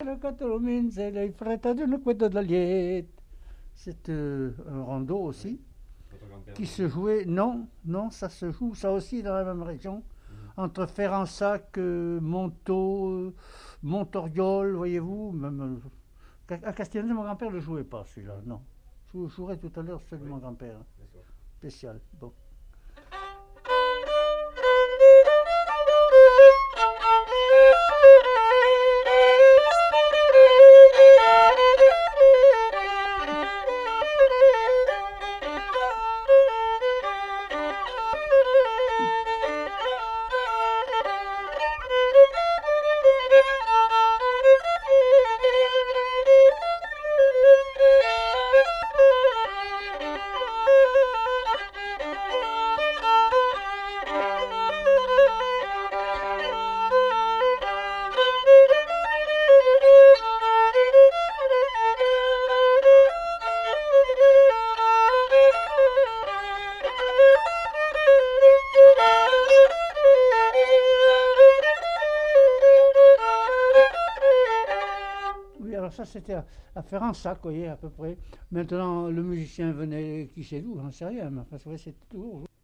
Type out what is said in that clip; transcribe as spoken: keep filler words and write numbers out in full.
C'est euh, un rondeau aussi qui se jouait. Non, non, ça se joue, ça aussi dans la même région, entre Férensac, euh, Montaut, euh, Montoriol, voyez-vous. Même, euh, à Castellane, mon grand-père ne jouait pas celui-là, non. Je jouerai tout à l'heure celui de mon grand-père. Spécial. Bon. Ça c'était à, à Férensac, vous voyez, à peu près. Maintenant, le musicien venait qui sait d'où, j'en sais rien, mais enfin, c'est vrai, c'était toujours.